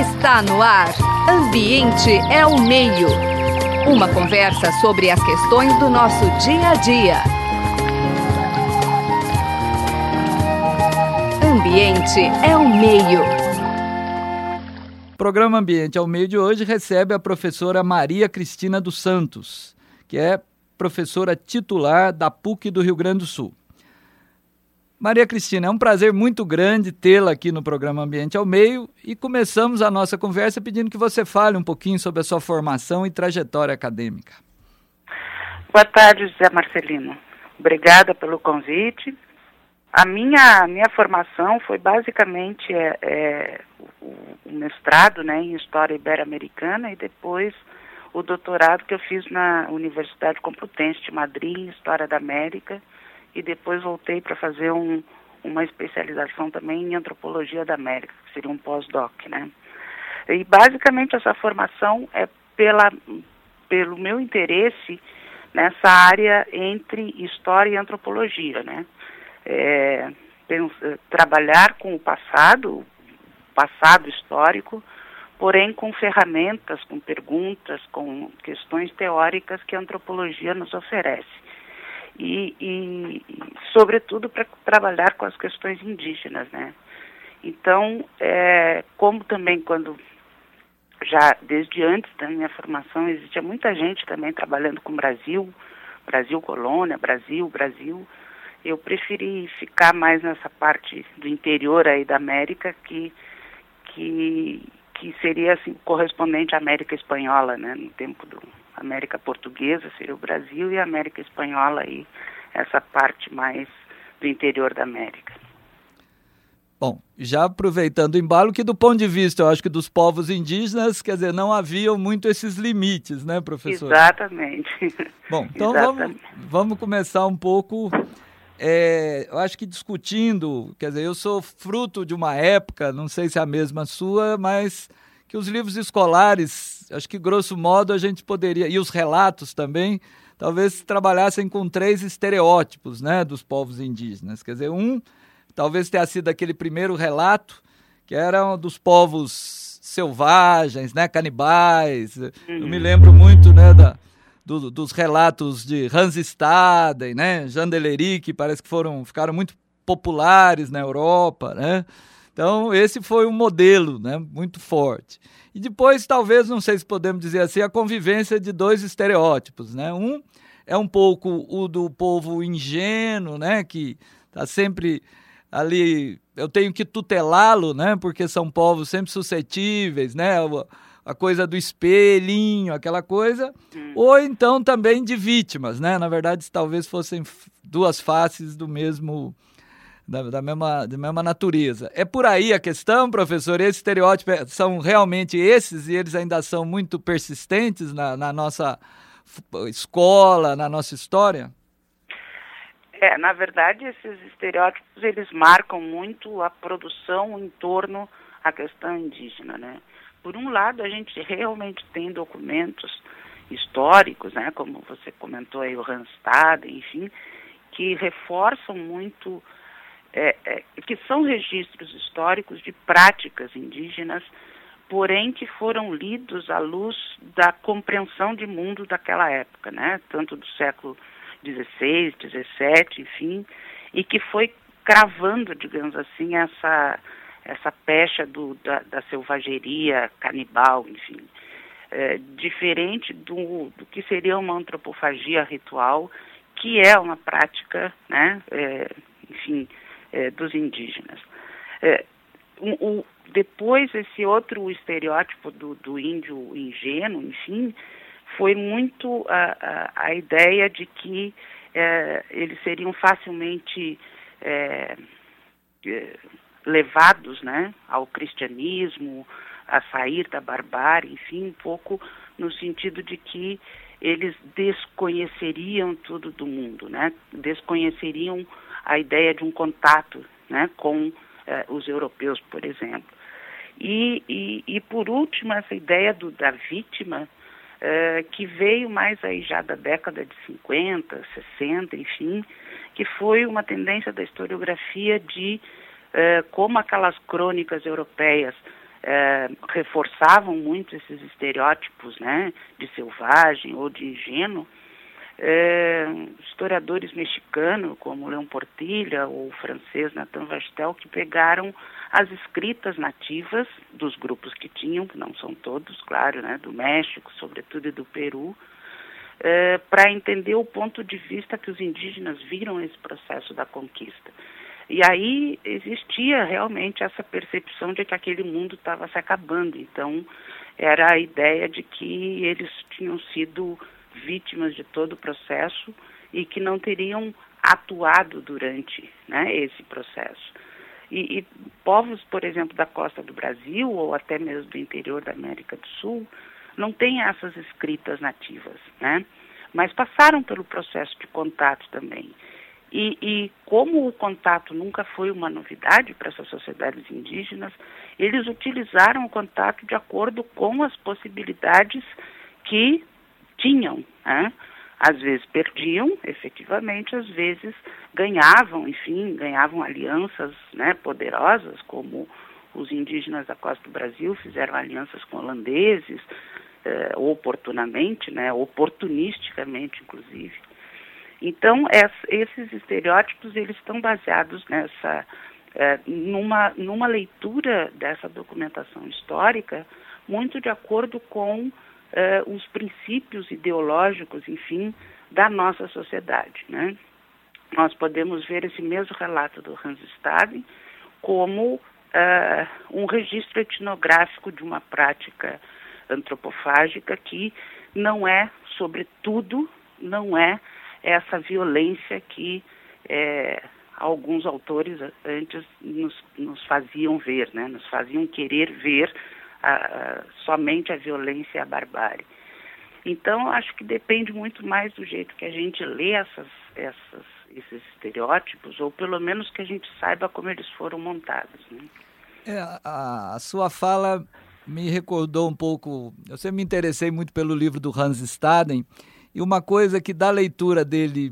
Está no ar. Ambiente é o meio. Uma conversa sobre as questões do nosso dia a dia. Ambiente é o meio. O programa Ambiente é o Meio de hoje recebe a professora Maria Cristina dos Santos, que é professora titular da PUC do Rio Grande do Sul. Maria Cristina, é um prazer muito grande tê-la aqui no programa Ambiente ao Meio e começamos a nossa conversa pedindo que você fale um pouquinho sobre a sua formação e trajetória acadêmica. Boa tarde, José Marcelino. Obrigada pelo convite. A minha formação foi basicamente o mestrado, em História Ibero-Americana e depois o doutorado que eu fiz na Universidade Complutense de Madrid em História da América. E depois voltei para fazer uma especialização também em Antropologia da América, que seria um pós-doc, E basicamente essa formação é pelo meu interesse nessa área entre História e Antropologia, trabalhar com o passado histórico, porém com ferramentas, com perguntas, com questões teóricas que a Antropologia nos oferece. E sobretudo, para trabalhar com as questões indígenas, Então, como também quando, já desde antes da minha formação, existia muita gente também trabalhando com Brasil colônia, Brasil, eu preferi ficar mais nessa parte do interior aí da América, que seria assim, correspondente à América Espanhola, no tempo do América Portuguesa seria o Brasil e a América Espanhola aí, essa parte mais do interior da América. Bom, já aproveitando o embalo, que do ponto de vista, eu acho que dos povos indígenas, quer dizer, não haviam muito esses limites, professor? Exatamente. Bom, então vamos começar um pouco, eu acho que discutindo, quer dizer, eu sou fruto de uma época, não sei se é a mesma sua, mas que os livros escolares, acho que grosso modo a gente poderia, e os relatos também, talvez trabalhassem com 3 estereótipos, dos povos indígenas. Quer dizer, talvez tenha sido aquele primeiro relato, que eram dos povos selvagens, canibais. Eu me lembro muito, dos relatos de Hans Staden, Jandeleri, que parece que ficaram muito populares na Europa, Então, esse foi um modelo, muito forte. E depois, talvez, não sei se podemos dizer assim, a convivência de 2 estereótipos, Um é um pouco o do povo ingênuo, que está sempre ali, eu tenho que tutelá-lo, porque são povos sempre suscetíveis, a coisa do espelhinho, aquela coisa, ou então também de vítimas, Na verdade, talvez fossem 2 faces do mesmo... Da mesma natureza. É por aí a questão, professor? Esses estereótipos são realmente esses e eles ainda são muito persistentes na nossa escola, na nossa história? Na verdade, esses estereótipos, eles marcam muito a produção em torno à questão indígena, Por um lado, a gente realmente tem documentos históricos, como você comentou aí, o Randstad, enfim, que reforçam muito... que são registros históricos de práticas indígenas, porém que foram lidos à luz da compreensão de mundo daquela época, tanto do século XVI, XVII, enfim, e que foi cravando, digamos assim, essa pecha da selvageria canibal, enfim, diferente do que seria uma antropofagia ritual, que é uma prática, enfim, dos indígenas. Depois, esse outro estereótipo do índio ingênuo, enfim, foi muito a ideia de que eles seriam facilmente levados, ao cristianismo, a sair da barbárie, enfim, um pouco no sentido de que eles desconheceriam tudo do mundo, desconheceriam a ideia de um contato, com os europeus, por exemplo. E por último, essa ideia da vítima, que veio mais aí já da década de 50, 60, enfim, que foi uma tendência da historiografia de como aquelas crônicas europeias reforçavam muito esses estereótipos, né, de selvagem ou de ingênuo. Historiadores mexicanos, como Leon Portilla ou o francês Nathan Vastel, que pegaram as escritas nativas dos grupos que tinham, que não são todos, claro, né, do México, sobretudo, e do Peru, para entender o ponto de vista que os indígenas viram esse processo da conquista. E aí existia realmente essa percepção de que aquele mundo estava se acabando. Então, era a ideia de que eles tinham sido vítimas de todo o processo e que não teriam atuado durante, né, esse processo. E povos, por exemplo, da costa do Brasil ou até mesmo do interior da América do Sul não têm essas escritas nativas, né, mas passaram pelo processo de contato também. E como o contato nunca foi uma novidade para essas sociedades indígenas, eles utilizaram o contato de acordo com as possibilidades que tinham, né? Às vezes perdiam, efetivamente, às vezes ganhavam, enfim, ganhavam alianças, né, poderosas, como os indígenas da costa do Brasil fizeram alianças com holandeses, oportunamente, né, oportunisticamente, inclusive. Então, esses estereótipos, eles estão baseados numa leitura dessa documentação histórica muito de acordo com os princípios ideológicos, enfim, da nossa sociedade, né? Nós podemos ver esse mesmo relato do Hans Staden como um registro etnográfico de uma prática antropofágica que não é, sobretudo, não é essa violência que alguns autores antes nos faziam ver, né? Nos faziam querer ver somente a violência e a barbárie. Então, acho que depende muito mais do jeito que a gente lê esses estereótipos, ou pelo menos que a gente saiba como eles foram montados, né? A sua fala me recordou um pouco. Eu sempre me interessei muito pelo livro do Hans Staden, e uma coisa que da leitura dele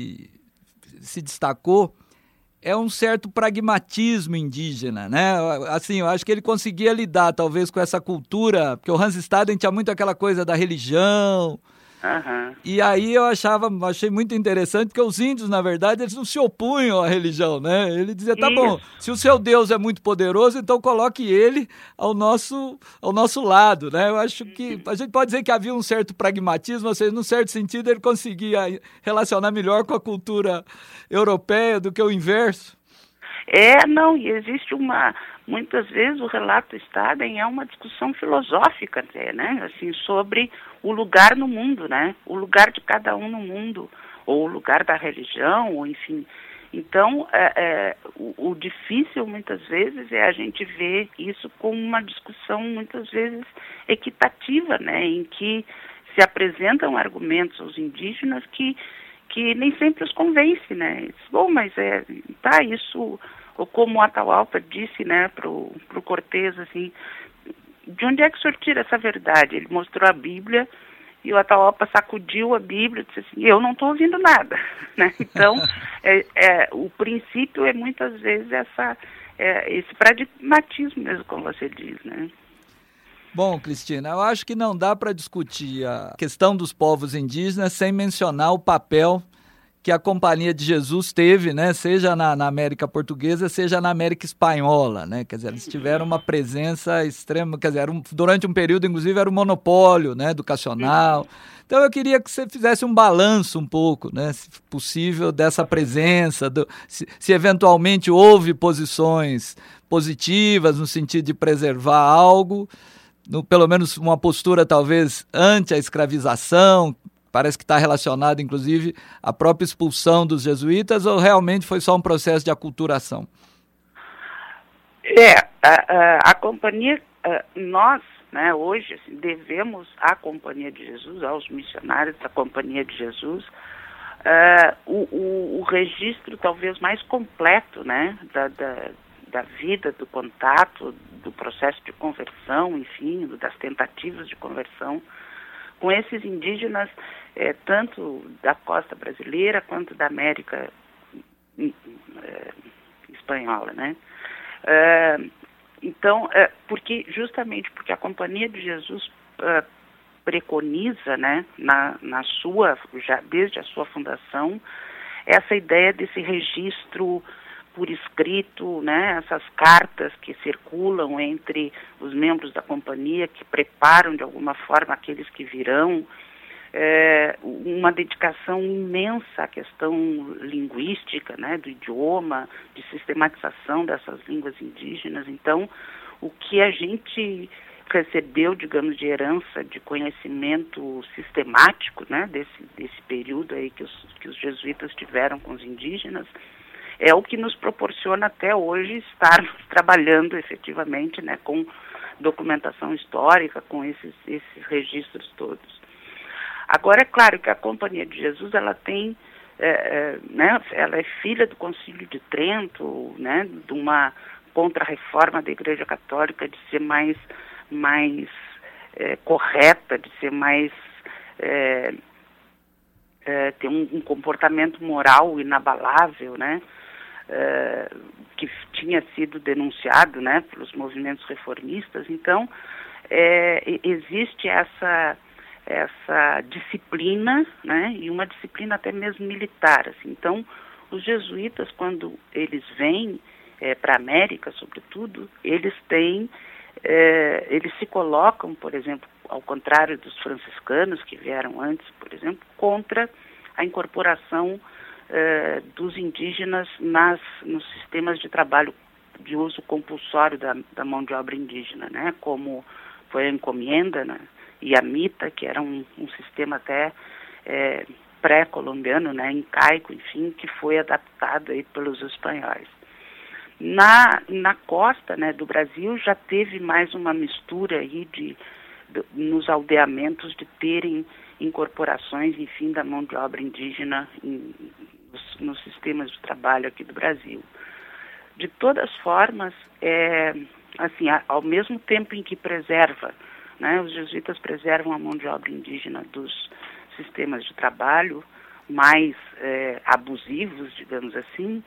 se destacou é um certo pragmatismo indígena, né? Assim, eu acho que ele conseguia lidar, talvez, com essa cultura, porque o Hans Staden tinha muito aquela coisa da religião. Uhum. E aí eu achei muito interessante, porque os índios, na verdade, eles não se opunham à religião, né? Ele dizia, tá bom, se o seu Deus é muito poderoso, então coloque ele ao nosso lado, né? Eu acho que a gente pode dizer que havia um certo pragmatismo, ou seja, num certo sentido ele conseguia relacionar melhor com a cultura europeia do que o inverso. Não, e existe muitas vezes o relato Staden é uma discussão filosófica até, né, assim, sobre o lugar no mundo, né, o lugar de cada um no mundo, ou o lugar da religião, ou enfim. Então, o difícil muitas vezes é a gente ver isso como uma discussão muitas vezes equitativa, né, em que se apresentam argumentos aos indígenas que nem sempre os convence, né? Bom, mas isso, ou como o Atahualpa disse, né, pro Cortés, assim, de onde é que o senhor tira essa verdade? Ele mostrou a Bíblia e o Atahualpa sacudiu a Bíblia e disse assim, eu não estou ouvindo nada, né? Então, o princípio é muitas vezes esse pragmatismo mesmo, como você diz, né? Bom, Cristina, eu acho que não dá para discutir a questão dos povos indígenas sem mencionar o papel que a Companhia de Jesus teve, né, seja na América Portuguesa, seja na América Espanhola, né, quer dizer, eles tiveram uma presença extrema, quer dizer, durante um período, inclusive, era um monopólio, né, educacional. Então eu queria que você fizesse um balanço um pouco, né, se possível, dessa presença, se eventualmente houve posições positivas no sentido de preservar algo, pelo menos uma postura talvez ante a escravização, parece que está relacionado inclusive à própria expulsão dos jesuítas, ou realmente foi só um processo de aculturação? A companhia, nós, né, hoje assim, devemos à Companhia de Jesus, aos missionários da Companhia de Jesus, o registro talvez mais completo, né, da vida, do contato, do processo de conversão, enfim, das tentativas de conversão com esses indígenas, tanto da costa brasileira quanto da América espanhola, né? Então, justamente porque a Companhia de Jesus preconiza, né, já desde a sua fundação, essa ideia desse registro por escrito, né, essas cartas que circulam entre os membros da companhia, que preparam de alguma forma aqueles que virão, uma dedicação imensa à questão linguística, né, do idioma, de sistematização dessas línguas indígenas. Então, o que a gente recebeu, digamos, de herança, de conhecimento sistemático, né, desse período aí que os jesuítas tiveram com os indígenas, é o que nos proporciona até hoje estarmos trabalhando efetivamente, né, com documentação histórica, com esses registros todos. Agora, é claro que a Companhia de Jesus, ela tem, né, ela é filha do Concílio de Trento, né, de uma contra-reforma da Igreja Católica, de ser mais correta, de ser mais ter um comportamento moral inabalável, né, que tinha sido denunciado, né, pelos movimentos reformistas. Então, existe essa disciplina, né, e uma disciplina até mesmo militar, assim. Então, os jesuítas, quando eles vêm para a América, sobretudo, eles se colocam, por exemplo, ao contrário dos franciscanos que vieram antes, por exemplo, contra a incorporação dos indígenas nos sistemas de trabalho de uso compulsório da mão de obra indígena, né, como foi a encomienda, né, e a mita, que era um sistema até pré-colombiano, né, incaico, enfim, que foi adaptado aí pelos espanhóis. Na costa, né, do Brasil já teve mais uma mistura aí nos aldeamentos de terem incorporações, enfim, da mão de obra indígena nos sistemas de trabalho aqui do Brasil. De todas formas, assim, ao mesmo tempo em que preserva, né, os jesuítas preservam a mão de obra indígena dos sistemas de trabalho mais abusivos, digamos assim,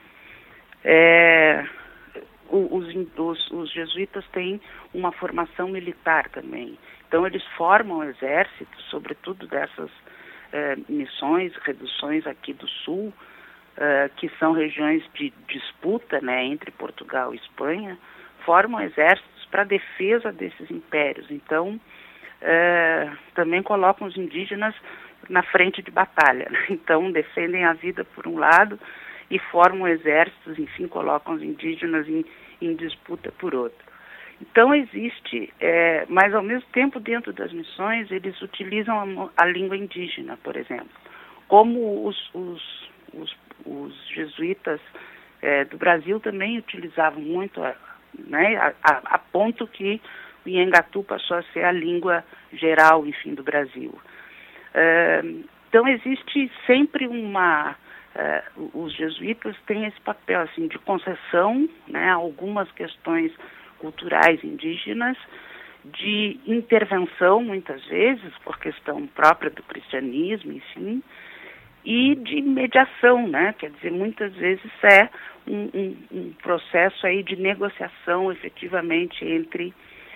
os jesuítas têm uma formação militar também. Então, eles formam exércitos, sobretudo dessas missões, reduções aqui do sul, que são regiões de disputa, né, entre Portugal e Espanha, formam exércitos para a defesa desses impérios. Então, também colocam os indígenas na frente de batalha, né? Então, defendem a vida por um lado e formam exércitos, enfim, colocam os indígenas em disputa por outro. Então existe, mas ao mesmo tempo dentro das missões eles utilizam a língua indígena, por exemplo. Como os jesuítas do Brasil também utilizavam muito, né, a ponto que o Nhangatu passou a ser a língua geral, enfim, do Brasil. Então existe sempre os jesuítas têm esse papel assim, de concessão, né, a algumas questões culturais indígenas, de intervenção, muitas vezes, por questão própria do cristianismo, enfim, e de mediação, né, quer dizer, muitas vezes um processo aí de negociação, efetivamente, entre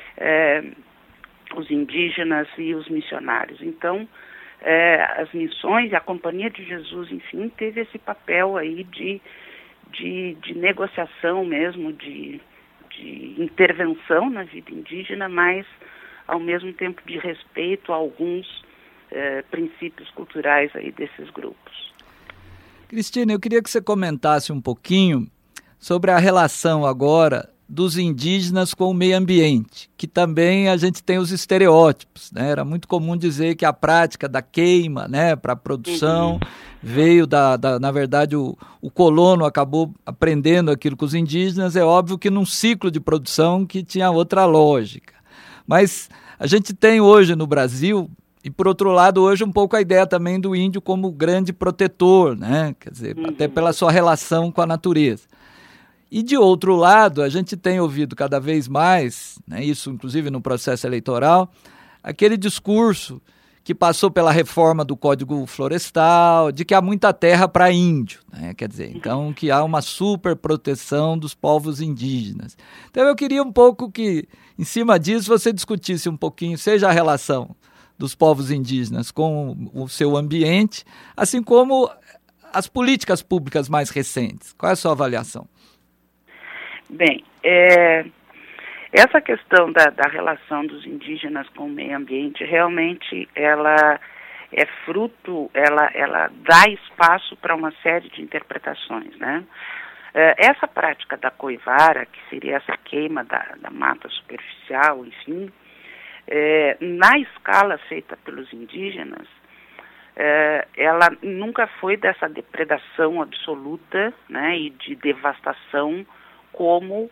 os indígenas e os missionários. Então, as missões e a Companhia de Jesus, enfim, teve esse papel aí de negociação mesmo, de intervenção na vida indígena, mas ao mesmo tempo de respeito a alguns princípios culturais aí desses grupos. Cristina, eu queria que você comentasse um pouquinho sobre a relação agora dos indígenas com o meio ambiente, que também a gente tem os estereótipos, né? Era muito comum dizer que a prática da queima, né, para a produção veio na verdade, o colono acabou aprendendo aquilo com os indígenas. É óbvio que num ciclo de produção que tinha outra lógica. Mas a gente tem hoje no Brasil, e por outro lado, hoje um pouco a ideia também do índio como grande protetor, né? Quer dizer, até pela sua relação com a natureza. E, de outro lado, a gente tem ouvido cada vez mais, né, isso inclusive no processo eleitoral, aquele discurso que passou pela reforma do Código Florestal, de que há muita terra para índio, né? Quer dizer, então que há uma super proteção dos povos indígenas. Então eu queria um pouco que, em cima disso, você discutisse um pouquinho, seja a relação dos povos indígenas com o seu ambiente, assim como as políticas públicas mais recentes. Qual é a sua avaliação? Bem, essa questão da relação dos indígenas com o meio ambiente, realmente ela é fruto, ela dá espaço para uma série de interpretações, né? Essa prática da coivara, que seria essa queima da mata superficial, enfim, na escala feita pelos indígenas, ela nunca foi dessa depredação absoluta, né, e de devastação como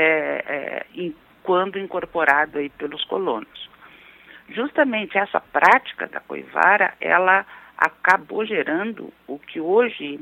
quando incorporado aí pelos colonos. Justamente essa prática da coivara, ela acabou gerando o que hoje,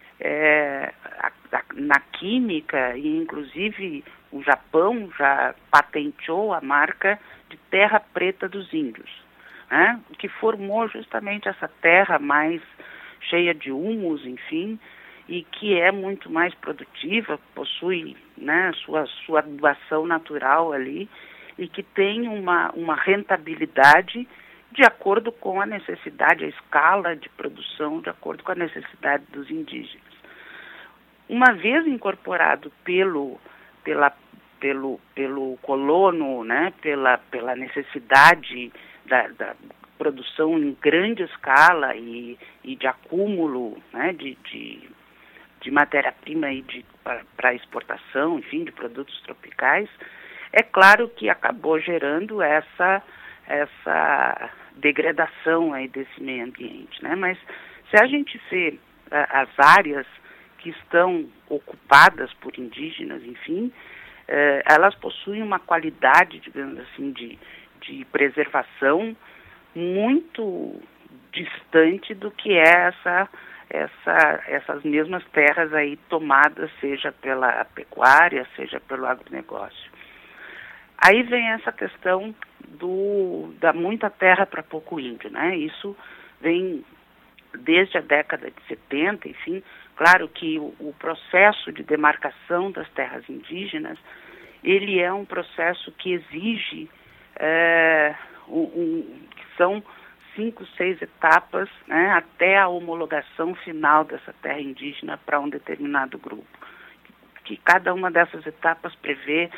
na química, e inclusive o Japão já patenteou a marca de terra preta dos índios, né? O que formou justamente essa terra mais cheia de humus, enfim, e que é muito mais produtiva, possui, né, sua adubação natural ali, e que tem uma rentabilidade de acordo com a necessidade, a escala de produção, de acordo com a necessidade dos indígenas. Uma vez incorporado pelo colono, né, pela necessidade da produção em grande escala e de acúmulo, né, de matéria-prima para exportação, enfim, de produtos tropicais, é claro que acabou gerando essa degradação aí desse meio ambiente, né? Mas se a gente vê as áreas que estão ocupadas por indígenas, enfim, elas possuem uma qualidade, digamos assim, de preservação muito distante do que é essas mesmas terras aí tomadas, seja pela pecuária, seja pelo agronegócio. Aí vem essa questão da muita terra para pouco índio, né? Isso vem desde a década de 70, enfim. Claro que o processo de demarcação das terras indígenas, ele é um processo que exige, que são 5, 6 etapas, né, até a homologação final dessa terra indígena para um determinado grupo. Que cada uma dessas etapas prevê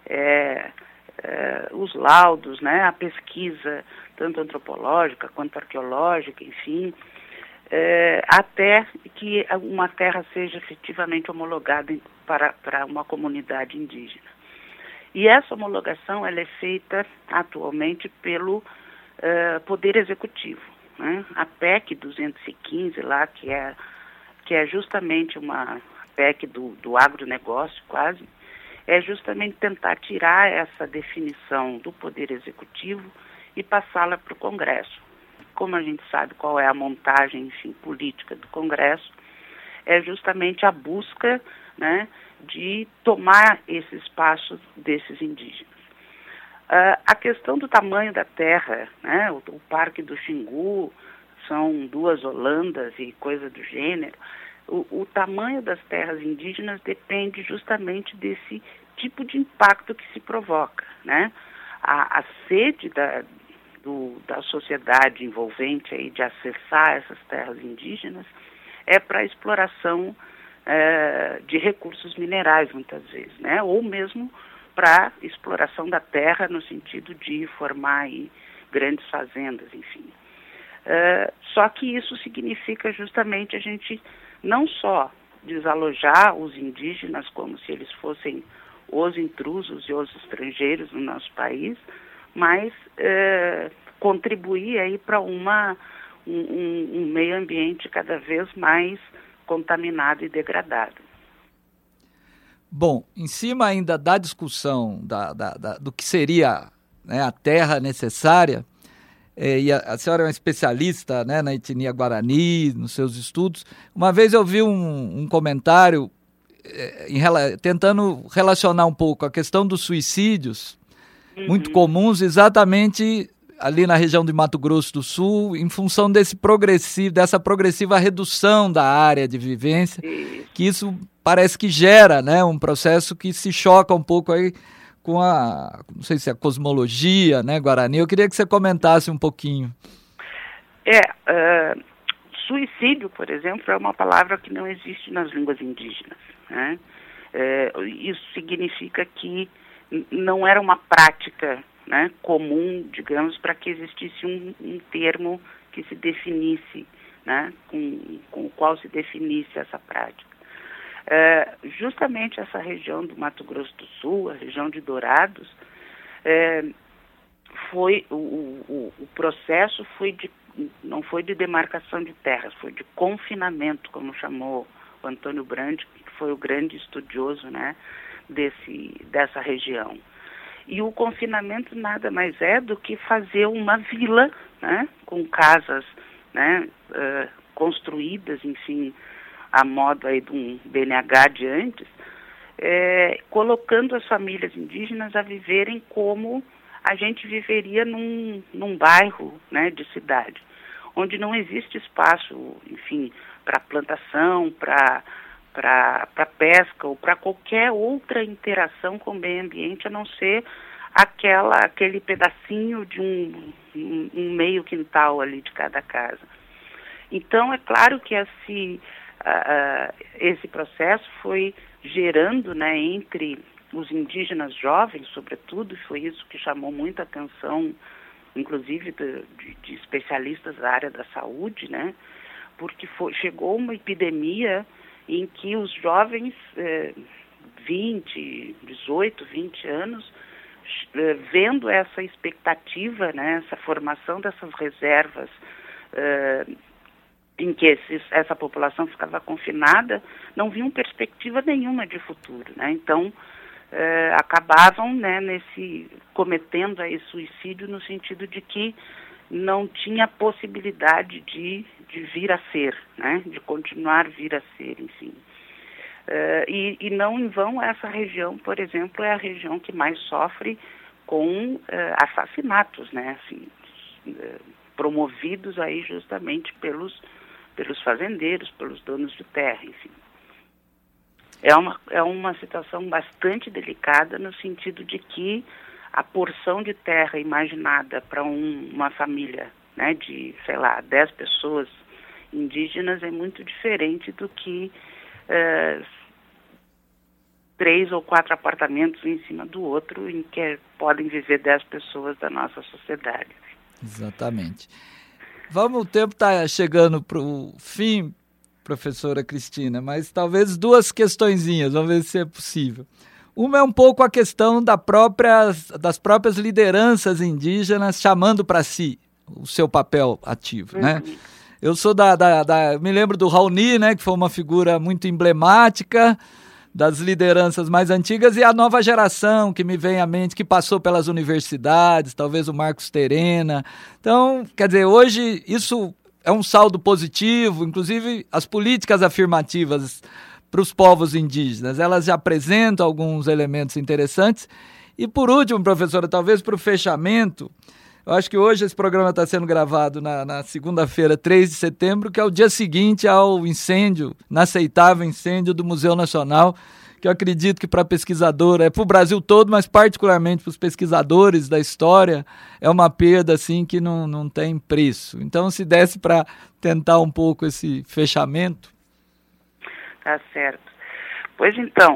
os laudos, né, a pesquisa, tanto antropológica quanto arqueológica, enfim, até que uma terra seja efetivamente homologada para uma comunidade indígena. E essa homologação ela é feita atualmente pelo Poder Executivo, né? A PEC 215 lá, que é justamente uma PEC do agronegócio quase, é justamente tentar tirar essa definição do Poder Executivo e passá-la para o Congresso. Como a gente sabe qual é a montagem, enfim, política do Congresso, é justamente a busca, né, de tomar esse espaço desses indígenas. A questão do tamanho da terra, né, o Parque do Xingu, são 2 Holandas e coisa do gênero. O tamanho das terras indígenas depende justamente desse tipo de impacto que se provoca, né? A sede da sociedade envolvente aí de acessar essas terras indígenas é para a exploração de recursos minerais, muitas vezes, né? Ou mesmo para exploração da terra no sentido de formar aí grandes fazendas, enfim. Só que isso significa justamente a gente não só desalojar os indígenas como se eles fossem os intrusos e os estrangeiros no nosso país, mas contribuir aí para um meio ambiente cada vez mais contaminado e degradado. Bom, em cima ainda da discussão do que seria, né, a terra necessária, e a senhora é uma especialista, né, na etnia Guarani, nos seus estudos. Uma vez eu vi um comentário tentando relacionar um pouco a questão dos suicídios, muito comuns, exatamente ali na região de Mato Grosso do Sul, em função dessa progressiva redução da área de vivência, que isso parece que gera, né, um processo que se choca um pouco aí com não sei se a cosmologia, né, Guarani. Eu queria que você comentasse um pouquinho. Suicídio, por exemplo, é uma palavra que não existe nas línguas indígenas, né? Isso significa que não era uma prática, né, comum, digamos, para que existisse um termo que se definisse, né, com o qual se definisse essa prática. Justamente essa região do Mato Grosso do Sul, a região de Dourados, foi o processo não foi de demarcação de terras, foi de confinamento, como chamou o Antônio Brandi, que foi o grande estudioso, né, dessa região. E o confinamento nada mais é do que fazer uma vila, né, com casas, né, construídas, enfim, a modo aí de um BNH de antes, colocando as famílias indígenas a viverem como a gente viveria num bairro, né, de cidade, onde não existe espaço, enfim, para plantação, para pesca ou para qualquer outra interação com o meio ambiente, a não ser aquele pedacinho de um meio quintal ali de cada casa. Então, é claro que esse processo foi gerando, né, entre os indígenas jovens, sobretudo, foi isso que chamou muita atenção, inclusive de especialistas da área da saúde, né, porque chegou uma epidemia em que os jovens, 18, 20 anos, vendo essa expectativa, né, essa formação dessas reservas, em que essa população ficava confinada, não viam perspectiva nenhuma de futuro, né? Então, acabavam, né, cometendo aí suicídio no sentido de que não tinha possibilidade de vir a ser, né, de continuar a vir a ser, enfim. E não em vão essa região, por exemplo, é a região que mais sofre com assassinatos, né, assim, promovidos aí justamente pelos fazendeiros, pelos donos de terra, enfim. É uma situação bastante delicada no sentido de que a porção de terra imaginada para uma família, né, de, 10 pessoas indígenas é muito diferente do que 3 ou 4 apartamentos um em cima do outro em que podem viver 10 pessoas da nossa sociedade. Exatamente. O tempo está chegando para o fim, professora Cristina, mas talvez 2 questõezinhas, vamos ver se é possível. Uma é um pouco a questão das próprias lideranças indígenas chamando para si o seu papel ativo, né? Eu sou me lembro do Raoni, né, que foi uma figura muito emblemática das lideranças mais antigas, e a nova geração que me vem à mente, que passou pelas universidades, talvez o Marcos Terena. Então, quer dizer, hoje isso é um saldo positivo, inclusive as políticas afirmativas para os povos indígenas, elas já apresentam alguns elementos interessantes. E por último, professora, talvez para o fechamento, eu acho que hoje esse programa está sendo gravado na segunda-feira, 3 de setembro, que é o dia seguinte ao inaceitável incêndio do Museu Nacional, que eu acredito que para pesquisador, para o Brasil todo, mas particularmente para os pesquisadores da história, é uma perda assim, que não tem preço. Então, se desse para tentar um pouco esse fechamento. Tá certo. Pois então,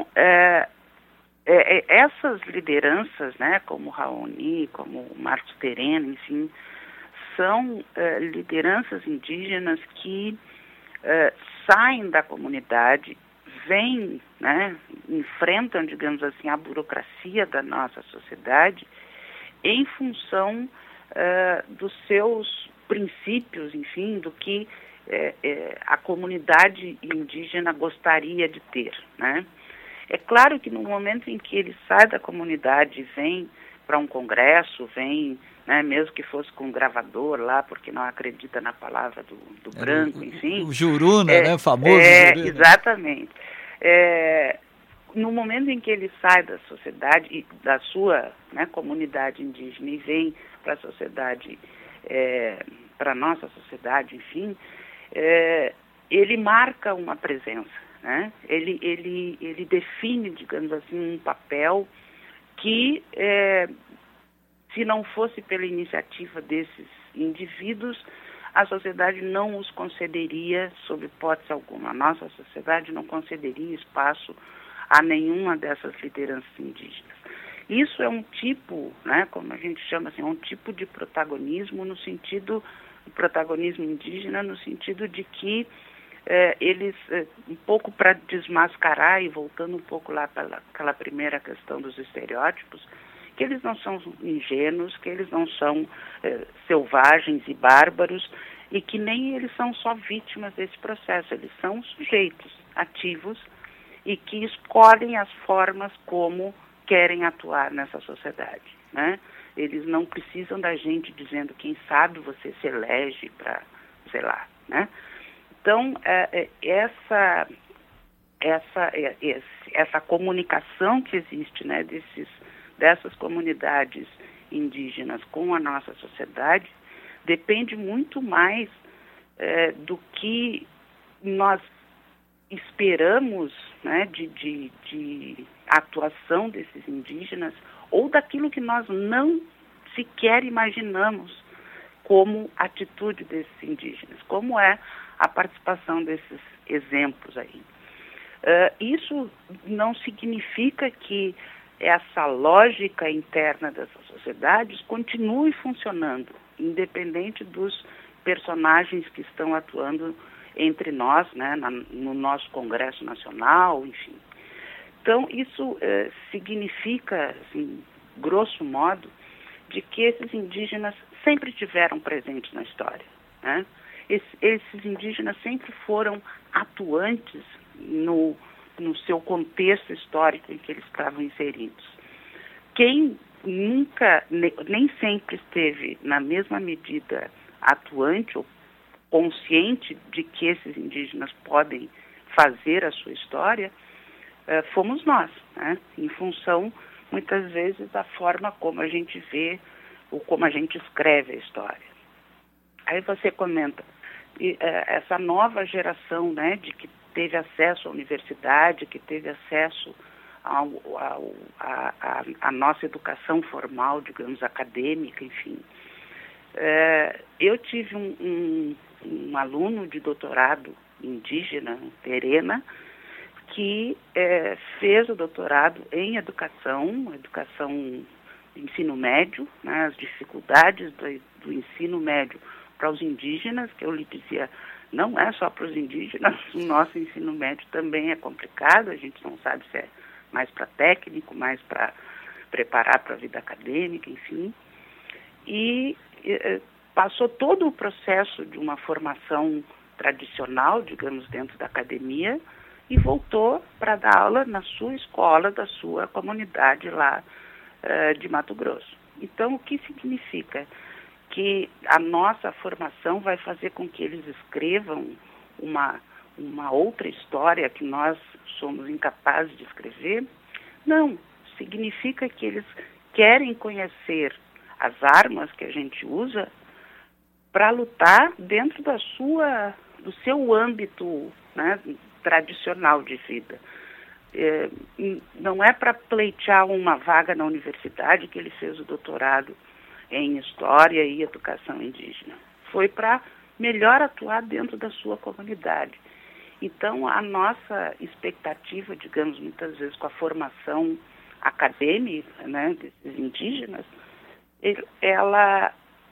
essas lideranças, né, como Raoni, como Marcos Terena, enfim, são lideranças indígenas que saem da comunidade, vêm, né, enfrentam, digamos assim, a burocracia da nossa sociedade em função dos seus princípios, enfim, do que a comunidade indígena gostaria de ter, né? É claro que no momento em que ele sai da comunidade e vem para um congresso, vem, né, mesmo que fosse com um gravador lá, porque não acredita na palavra do branco, enfim. O Juruna, né, famoso Juruna. Exatamente. no momento em que ele sai da sociedade, da sua, né, comunidade indígena, e vem para a sociedade, para a nossa sociedade, enfim, ele marca uma presença, né? Ele define, digamos assim, um papel que, se não fosse pela iniciativa desses indivíduos, a sociedade não os concederia, sob hipótese alguma. A nossa sociedade não concederia espaço a nenhuma dessas lideranças indígenas. Isso é um tipo, né, como a gente chama assim, um tipo de protagonismo no sentido, protagonismo indígena no sentido de que eles, um pouco para desmascarar, e voltando um pouco lá para aquela primeira questão dos estereótipos, que eles não são ingênuos, que eles não são selvagens e bárbaros, e que nem eles são só vítimas desse processo, eles são sujeitos ativos e que escolhem as formas como querem atuar nessa sociedade, né? Eles não precisam da gente dizendo, quem sabe você se elege para, sei lá, né? Então, essa comunicação que existe, né, dessas comunidades indígenas com a nossa sociedade depende muito mais do que nós esperamos, né, de atuação desses indígenas, ou daquilo que nós não sequer imaginamos como atitude desses indígenas, como é a participação desses exemplos aí. Isso não significa que essa lógica interna dessas sociedades continue funcionando, independente dos personagens que estão atuando entre nós, né, no nosso Congresso Nacional, enfim. Então, isso significa, assim, grosso modo, de que esses indígenas sempre estiveram presentes na história, né? Esses indígenas sempre foram atuantes no seu contexto histórico em que eles estavam inseridos. Quem nunca, nem sempre esteve na mesma medida atuante ou consciente de que esses indígenas podem fazer a sua história, fomos nós, né? Em função, muitas vezes, da forma como a gente vê ou como a gente escreve a história. Aí você comenta, essa nova geração, né, de que teve acesso à universidade, que teve acesso à nossa educação formal, digamos, acadêmica, enfim. Eu tive um aluno de doutorado indígena, Terena, que fez o doutorado em educação de ensino médio, né, as dificuldades do ensino médio para os indígenas, que eu lhe dizia, não é só para os indígenas, o nosso ensino médio também é complicado, a gente não sabe se é mais para técnico, mais para preparar para a vida acadêmica, enfim. E passou todo o processo de uma formação tradicional, digamos, dentro da academia, e voltou para dar aula na sua escola, da sua comunidade lá de Mato Grosso. Então, o que significa? Que a nossa formação vai fazer com que eles escrevam uma outra história que nós somos incapazes de escrever? Não, significa que eles querem conhecer as armas que a gente usa para lutar dentro do seu âmbito, né, tradicional de vida. Não é para pleitear uma vaga na universidade que ele fez o doutorado em História e Educação Indígena. Foi para melhor atuar dentro da sua comunidade. Então, a nossa expectativa, digamos, muitas vezes com a formação acadêmica, né, desses indígenas, ela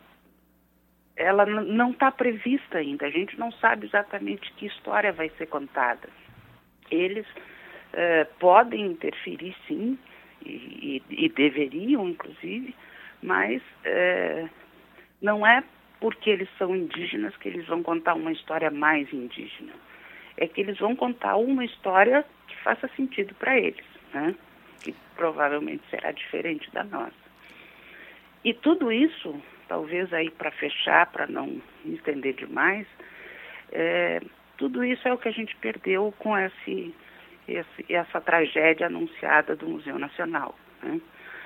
não está prevista ainda. A gente não sabe exatamente que história vai ser contada. Eles podem interferir, sim, e deveriam, inclusive, mas não é porque eles são indígenas que eles vão contar uma história mais indígena. É que eles vão contar uma história que faça sentido para eles, né? Que provavelmente será diferente da nossa. E tudo isso, talvez aí para fechar, para não me estender demais, tudo isso é o que a gente perdeu com esse essa tragédia anunciada do Museu Nacional, né?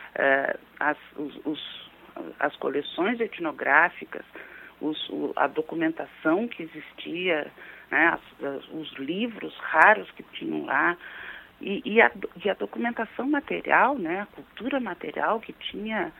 As coleções etnográficas, a documentação que existia, né? Os livros raros que tinham lá, e a documentação material, né? A cultura material que tinham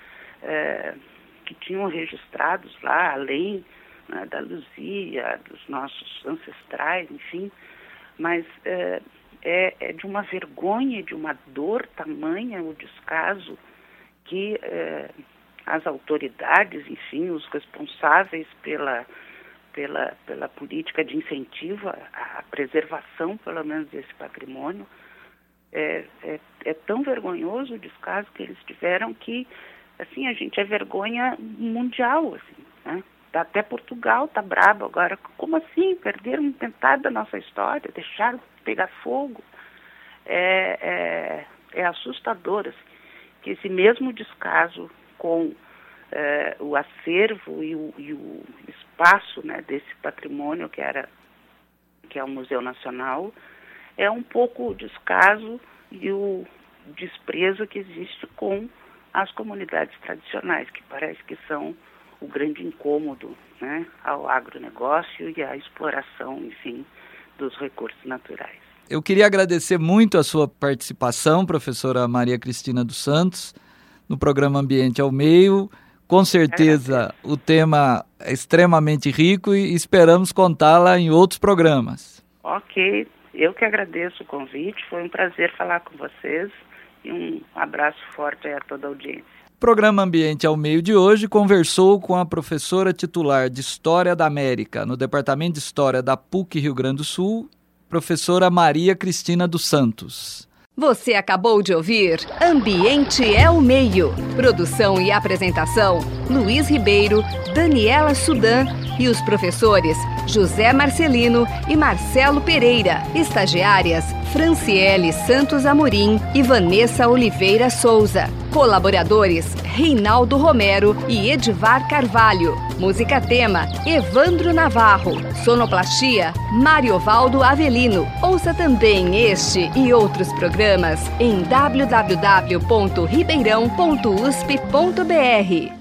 registrados lá, além, né, da Luzia, dos nossos ancestrais, enfim, mas é de uma vergonha, de uma dor tamanha o descaso que as autoridades, enfim, os responsáveis pela política de incentivo à preservação, pelo menos, desse patrimônio, é tão vergonhoso o descaso que eles tiveram que, assim, a gente é vergonha mundial, assim, né? Até Portugal tá brabo agora. Como assim? Perderam metade da nossa história, deixaram pegar fogo. É assustador, assim, que esse mesmo descaso com o acervo e o espaço, né, desse patrimônio que é o Museu Nacional, é um pouco o descaso e o desprezo que existe com as comunidades tradicionais, que parece que são o grande incômodo, né, ao agronegócio e à exploração, enfim, dos recursos naturais. Eu queria agradecer muito a sua participação, professora Maria Cristina dos Santos, no programa Ambiente ao Meio. Com certeza o tema é extremamente rico e esperamos contá-la em outros programas. Ok, eu que agradeço o convite, foi um prazer falar com vocês e um abraço forte a toda a audiência. O programa Ambiente ao Meio de hoje conversou com a professora titular de História da América no Departamento de História da PUC Rio Grande do Sul, professora Maria Cristina dos Santos. Você acabou de ouvir Ambiente é o Meio. Produção e apresentação, Luiz Ribeiro, Daniela Sudan e os professores José Marcelino e Marcelo Pereira. Estagiárias, Franciele Santos Amorim e Vanessa Oliveira Souza. Colaboradores, Reinaldo Romero e Edivar Carvalho. Música tema, Evandro Navarro. Sonoplastia, Mariovaldo Avelino. Ouça também este e outros programas em www.ribeirão.usp.br.